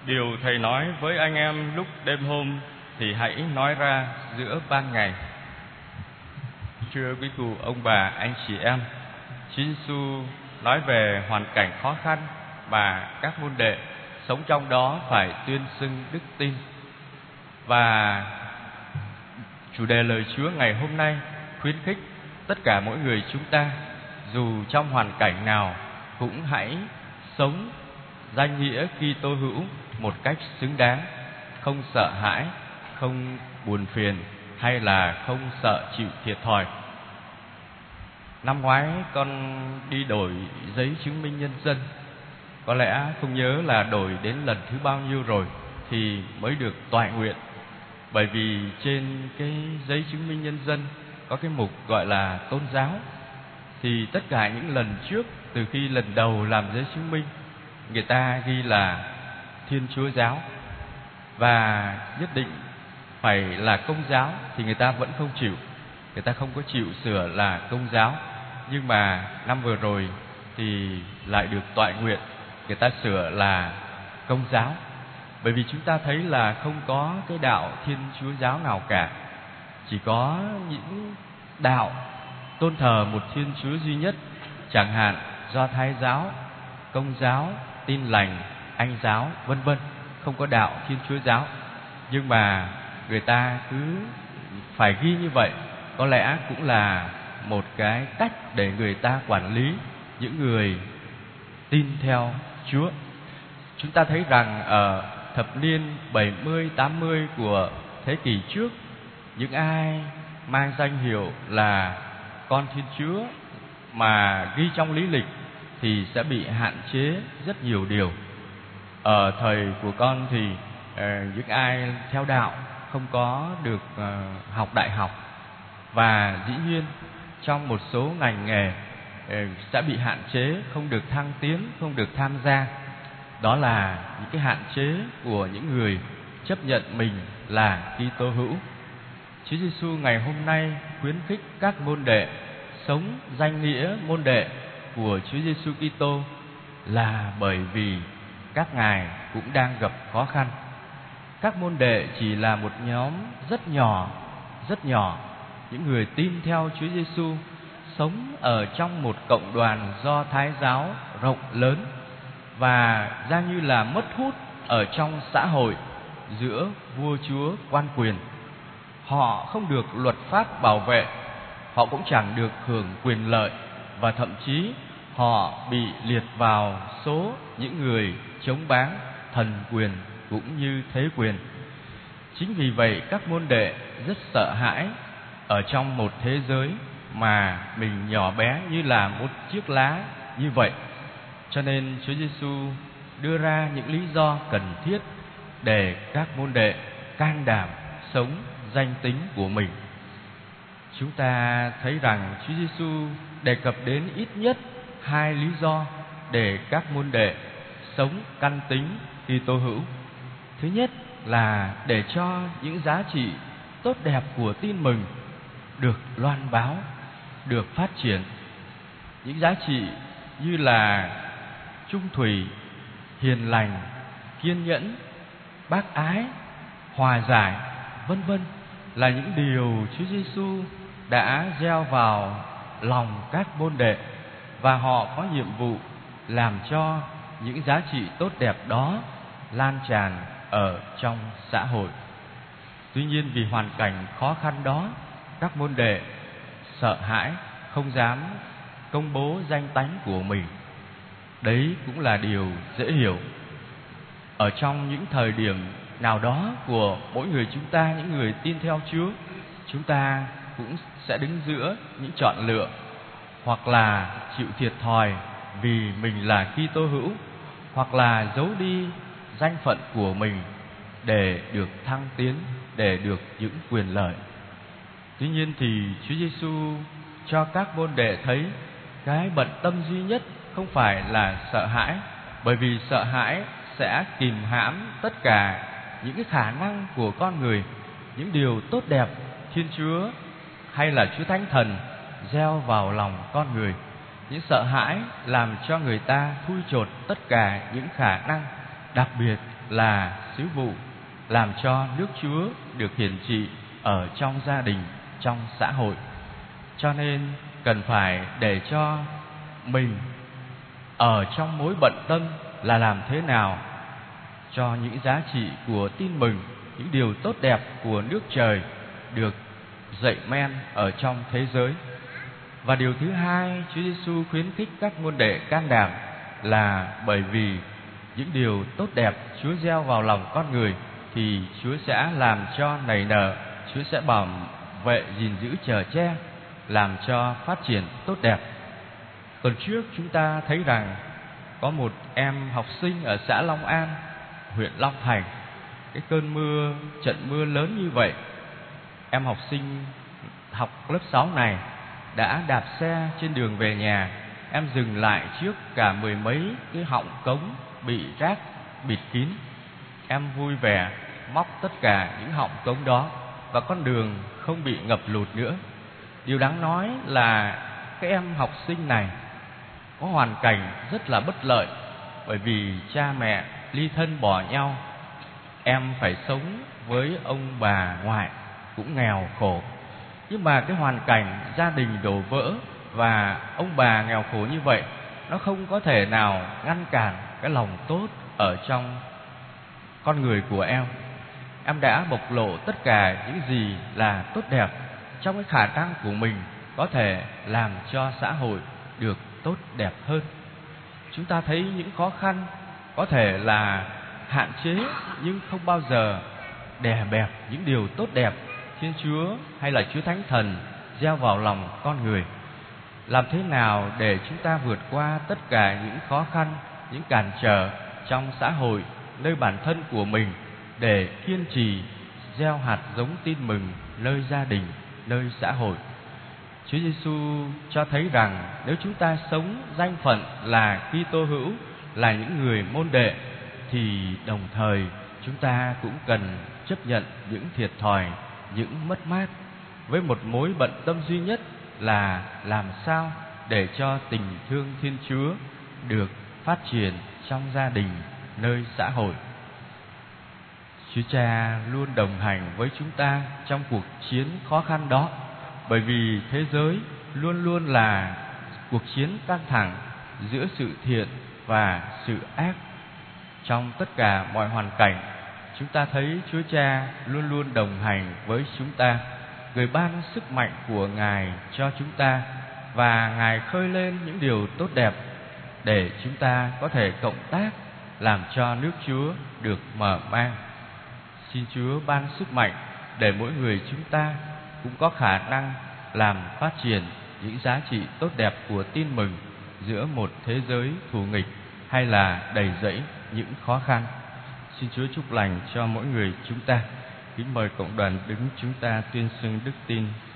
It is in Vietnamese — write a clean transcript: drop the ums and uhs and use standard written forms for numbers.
Điều Thầy nói với anh em lúc đêm hôm thì hãy nói ra giữa ban ngày. Thưa quý cụ, ông bà, anh chị em, Chúa Giêsu nói về hoàn cảnh khó khăn mà các môn đệ sống trong đó phải tuyên xưng đức tin. Và chủ đề lời Chúa ngày hôm nay khuyến khích tất cả mỗi người chúng ta, dù trong hoàn cảnh nào, cũng hãy sống danh nghĩa Kitô hữu một cách xứng đáng, không sợ hãi, không buồn phiền hay là không sợ chịu thiệt thòi. Năm ngoái con đi đổi giấy chứng minh nhân dân, có lẽ không nhớ là đổi đến lần thứ bao nhiêu rồi thì mới được toại nguyện. Bởi vì trên cái giấy chứng minh nhân dân có cái mục gọi là tôn giáo. Thì tất cả những lần trước, từ khi lần đầu làm giấy chứng minh, người ta ghi là Thiên Chúa giáo, và nhất định phải là Công giáo thì người ta vẫn không chịu. Người ta không có chịu sửa là Công giáo. Nhưng mà năm vừa rồi thì lại được toại nguyện, người ta sửa là Công giáo. Bởi vì chúng ta thấy là không có cái đạo Thiên Chúa giáo nào cả. Chỉ có những đạo tôn thờ một Thiên Chúa duy nhất, chẳng hạn Do Thái giáo, Công giáo, Tin lành, Anh giáo, vân vân. Không có đạo Thiên Chúa giáo. Nhưng mà người ta cứ phải ghi như vậy. Có lẽ cũng là một cái cách để người ta quản lý những người tin theo Chúa. Chúng ta thấy rằng ở thập niên 70, 80 của thế kỷ trước, những ai mang danh hiệu là con Thiên Chúa mà ghi trong lý lịch thì sẽ bị hạn chế rất nhiều điều. Ở thời của con thì những ai theo đạo không có được học đại học, và dĩ nhiên trong một số ngành nghề sẽ bị hạn chế, không được thăng tiến, không được tham gia. Đó là những cái hạn chế của những người chấp nhận mình là Kitô hữu. Chúa Giêsu ngày hôm nay khuyến khích các môn đệ sống danh nghĩa môn đệ của Chúa Giêsu Kitô là bởi vì các ngài cũng đang gặp khó khăn. Các môn đệ chỉ là một nhóm rất nhỏ những người tin theo Chúa Giêsu, sống ở trong một cộng đoàn Do Thái giáo rộng lớn, và ra như là mất hút ở trong xã hội giữa vua chúa quan quyền. Họ không được luật pháp bảo vệ, họ cũng chẳng được hưởng quyền lợi, và thậm chí họ bị liệt vào số những người chống báng thần quyền cũng như thế quyền. Chính vì vậy các môn đệ rất sợ hãi ở trong một thế giới mà mình nhỏ bé như là một chiếc lá như vậy. Cho nên Chúa Giêsu đưa ra những lý do cần thiết để các môn đệ can đảm sống danh tính của mình. Chúng ta thấy rằng Chúa Giêsu đề cập đến ít nhất 2 lý do để các môn đệ sống căn tính Kitô hữu. Thứ nhất là để cho những giá trị tốt đẹp của tin mừng được loan báo, được phát triển. Những giá trị như là trung thủy, hiền lành, kiên nhẫn, bác ái, hòa giải, vân vân, là những điều Chúa Giêsu đã gieo vào lòng các môn đệ, và họ có nhiệm vụ làm cho những giá trị tốt đẹp đó lan tràn ở trong xã hội. Tuy nhiên vì hoàn cảnh khó khăn đó, các môn đệ sợ hãi, không dám công bố danh tánh của mình. Đấy cũng là điều dễ hiểu. Ở trong những thời điểm nào đó của mỗi người chúng ta, những người tin theo Chúa, chúng ta cũng sẽ đứng giữa những chọn lựa, hoặc là chịu thiệt thòi vì mình là Kitô hữu, hoặc là giấu đi danh phận của mình để được thăng tiến, để được những quyền lợi. Tuy nhiên thì Chúa Giêsu cho các môn đệ thấy cái bận tâm duy nhất không phải là sợ hãi, bởi vì sợ hãi sẽ kìm hãm tất cả những cái khả năng của con người, những điều tốt đẹp Thiên Chúa hay là Chúa Thánh Thần gieo vào lòng con người. Những sợ hãi làm cho người ta thui chột tất cả những khả năng, đặc biệt là sứ vụ làm cho nước Chúa được hiển trị ở trong gia đình, trong xã hội. Cho nên cần phải để cho mình ở trong mối bận tâm là làm thế nào cho những giá trị của tin mừng, những điều tốt đẹp của nước trời được dậy men ở trong thế giới. Và điều thứ hai, Chúa Giêsu khuyến khích các môn đệ can đảm là bởi vì những điều tốt đẹp Chúa gieo vào lòng con người thì Chúa sẽ làm cho nảy nở, Chúa sẽ bảo vệ, gìn giữ, chở che, làm cho phát triển tốt đẹp. Tuần trước chúng ta thấy rằng có một em học sinh ở xã Long An, huyện Long Thành. Cái cơn mưa, trận mưa lớn như vậy, em học sinh học lớp 6 này đã đạp xe trên đường về nhà. Em dừng lại trước cả mười mấy cái họng cống bị rác bịt kín. Em vui vẻ móc tất cả những họng cống đó và con đường không bị ngập lụt nữa. Điều đáng nói là cái em học sinh này có hoàn cảnh rất là bất lợi, bởi vì cha mẹ ly thân bỏ nhau. Em phải sống với ông bà ngoại cũng nghèo khổ. Nhưng mà cái hoàn cảnh gia đình đổ vỡ và ông bà nghèo khổ như vậy, nó không có thể nào ngăn cản cái lòng tốt ở trong con người của em. Em đã bộc lộ tất cả những gì là tốt đẹp trong cái khả năng của mình, có thể làm cho xã hội được tốt đẹp hơn. Chúng ta thấy những khó khăn có thể là hạn chế, nhưng không bao giờ đè bẹp những điều tốt đẹp Thiên Chúa hay là Chúa Thánh Thần gieo vào lòng con người. Làm thế nào để chúng ta vượt qua tất cả những khó khăn, những cản trở trong xã hội, nơi bản thân của mình, để kiên trì gieo hạt giống tin mừng nơi gia đình, nơi xã hội. Chúa Giêsu cho thấy rằng nếu chúng ta sống danh phận là Kitô hữu, là những người môn đệ, thì đồng thời chúng ta cũng cần chấp nhận những thiệt thòi, những mất mát, với một mối bận tâm duy nhất là làm sao để cho tình thương Thiên Chúa được phát triển trong gia đình, nơi xã hội. Chúa Cha luôn đồng hành với chúng ta trong cuộc chiến khó khăn đó, bởi vì thế giới luôn luôn là cuộc chiến căng thẳng giữa sự thiện và sự ác. Trong tất cả mọi hoàn cảnh, chúng ta thấy Chúa Cha luôn luôn đồng hành với chúng ta, Người ban sức mạnh của Ngài cho chúng ta, và Ngài khơi lên những điều tốt đẹp để chúng ta có thể cộng tác làm cho nước Chúa được mở mang. Xin Chúa ban sức mạnh để mỗi người chúng ta cũng có khả năng làm phát triển những giá trị tốt đẹp của tin mừng giữa một thế giới thù nghịch hay là đầy rẫy những khó khăn. Xin Chúa chúc lành cho mỗi người chúng ta. Kính mời cộng đoàn đứng chúng ta tuyên xưng đức tin.